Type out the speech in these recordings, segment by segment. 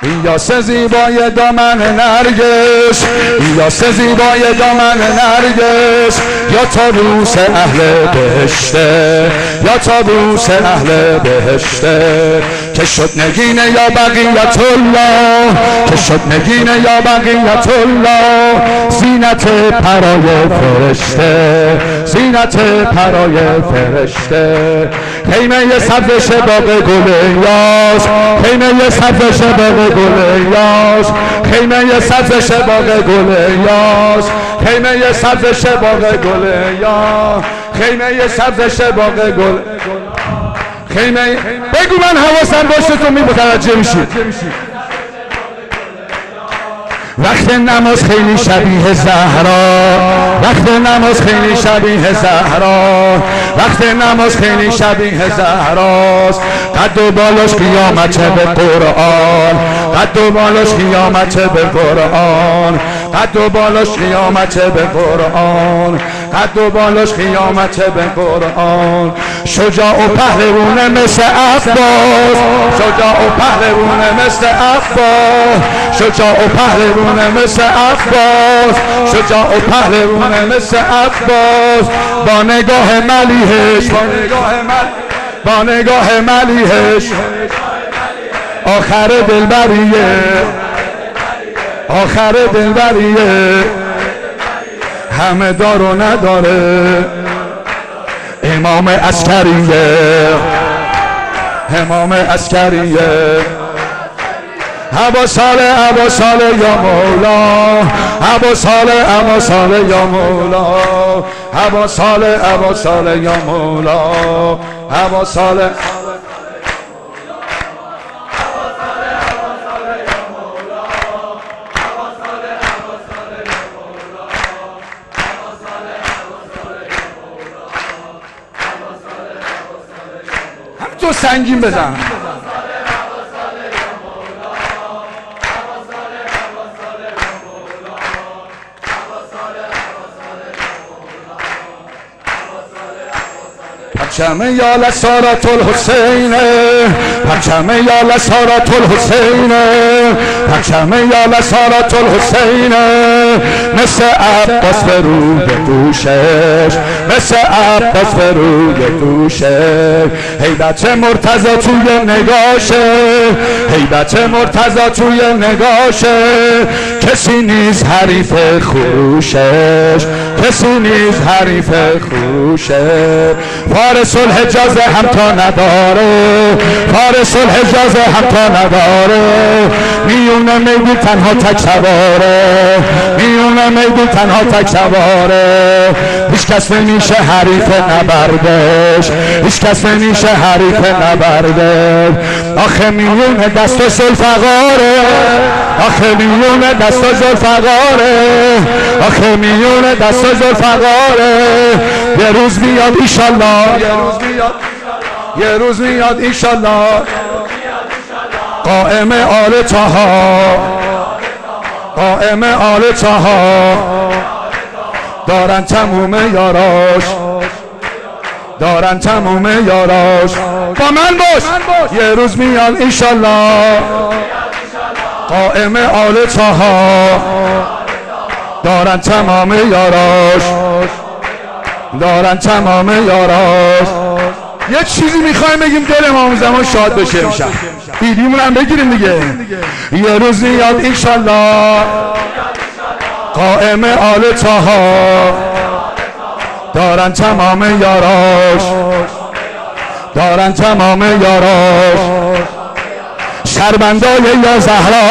یاس زیبای دامن نرگس، یاس زیبای دامن نرگس، یا طاووس اهل بهشته، یا طاووس اهل بهشته، که شد نگین یا بقیت الله، که شد نگین یا بقیت الله، زینت پرای فرشته، زینت پرای فرشته. خیمه سبز باغ گل یاس، خیمه سبز باغ گل یاس، خیمه سبز باغ گل یاس، خیمه سبز باغ گل یاس، خیمه سبز باغ گل، خیمه بگو من حواسم باشه تو متوجه میشی. وقت نماز خیلی شبیه زهرا، وقت نماز خیلی شبیه زهرا، وقت نماز خیلی شبیه زهراست. قد و بالاش قیامت به قرآن، قد و بالاش قیامت به قرآن، قد و بالاش قیامت به قرآن، قد و بالاش قیامت به قرآن. شجاع و پهلوان مثل عباس، شجاع و پهلوان مثل عباس، شجاع و پهلوان مثل عباس، شجاع و پهلوان مثل عباس. با نگاه ملیحش، با نگاه ملیحش، آخر دلبریه، آخر دلبریه، همه دار و نداره. امام عسکریه، امام عسکریه. ابا صالح، ابا صالح یا مولا، ابا صالح، ابا صالح یا مولا، ابا صالح، ابا صالح یا مولا، ابا صالح. تو سنگین بزن. پرچم یا لسارت الحسین، پرچم یا لسارت الحسین، پرچم یا لسارت الحسین. مثل عباس به روی دوشش، مثل عباس به روی دوشش. هیبت مرتضی توی نگاشه، هیبت مرتضی توی نگاشه. کسی نیز حریف خروشش، کسی نیز حریف خروشه. فارس الحجاز هم تا نداره، فارس الحجاز هم تا نداره. میونه میدی تنها تک سواره، میونه میدی تنها تک سواره. هیچ کس نمیشه حریف نبردش، هیچ کس نمیشه حریف نبردش. آخه میونه دست ذوالفقاره، آخه میونه دست ذوالفقاره، آخه میونه دست ذوالفقاره. یه روز میاد ایشالله، یه روز میاد، یه روز میاد ایشالله. قائم آل طه، قائم آل طه. دارن تموم یاراش، دارن تموم یاراش. با من باش. یه روز میاد ایشالله. قائم آل طه. دارن تمام یاراش، دارن تمام یاراش. یه چیزی میخوایم بگیم دل امام زمان شاد بشه امشب. بیدیمون هم بگیریم دیگه. یه روز میاد انشالله. قائم آل طه. دارن تمام یاراش، دارن تمام یاراش. سربندای یا زهرا،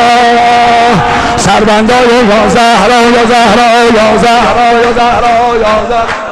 سربندای یا زهرا، یا زهرا، یا زهرا، یا زهرا، یا زهرا.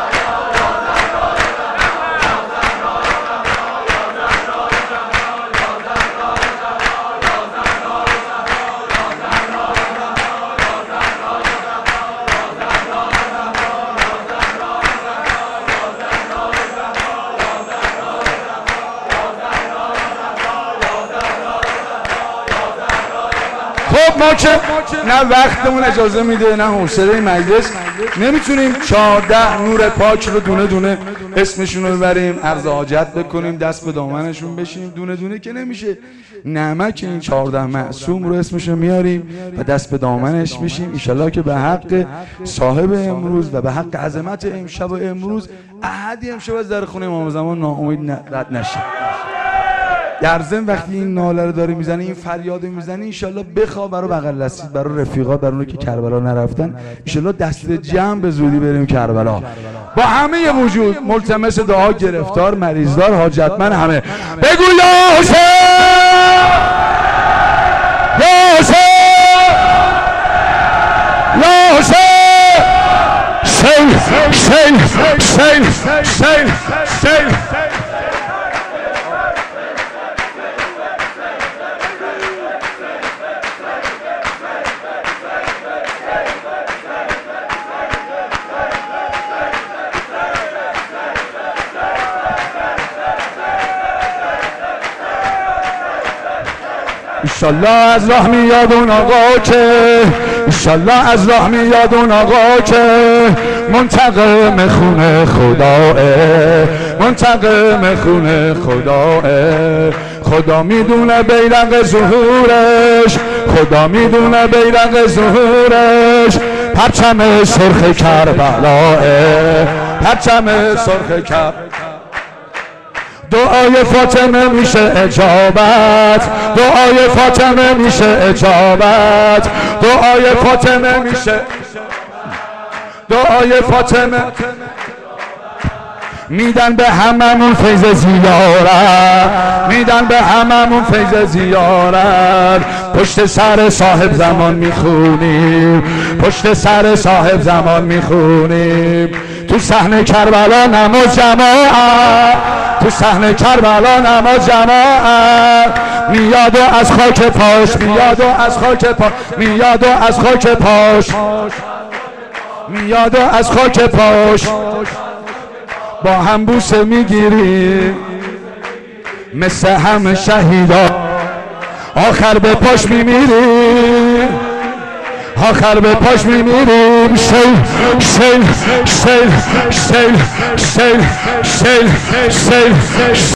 خب ما که نه وقتمون اجازه میده نه حوصله مجلس، نمیتونیم 14 نور پاک رو دونه دونه اسمشون رو ببریم، عرض حاجت بکنیم، دست به دامنشون بشیم. دونه دونه که نمیشه، نمک این 14 معصوم رو اسمشون میاریم و دست به دامنش میشیم. انشالله که به حق صاحب امروز و به حق عظمت امشب و امروز احدی امشب از در خونه امام زمان ناامید رد نشه. در ضمن وقتی این ناله رو داره میزنه، این فریاد میزنه، انشالله بخواه برای بغل دستی، برای رفیقات، برای اونایی که کربلا نرفتن، انشالله دست جمع به زودی بریم کربلا با همه وجود. ملتمس دعا، گرفتار، مریضدار، حاجتمند، همه بگو یا حسین یا حسین یا حسین. شیل شیل شیل شیل. انشالله از راه میاد اون آقا که، انشالله از راه میاد اون آقا که منتقم خون خداه، منتقم خون خداه. خدا میدونه بیرق ظهورش، خدا میدونه بیرق ظهورش پرچم سرخ کربلاه، پرچم سرخ کربلاه. دعای فاطمه میشه اجابت، دعای فاطمه میشه اجابت، دعای فاطمه میشه، دعای فاطمه میدن به هممون فیض زیارت، میدن به هممون فیض زیارت. پشت سر صاحب زمان میخونیم، پشت سر صاحب زمان میخونیم. تو صحن کربلا نماز جماعت، تو صحن کربلا نماز جماعت. میاد و از خاک پاش، میاد و از خاک پاش، میاد و از خاک پاش، میاد و از خاک پاش. با هم بوسه میگیریم مثل هم شهیدا، آخر به پاش میمیریم، آخر به پاش میمیریم. شیل شیل شیل شیل شیل شیل شیل.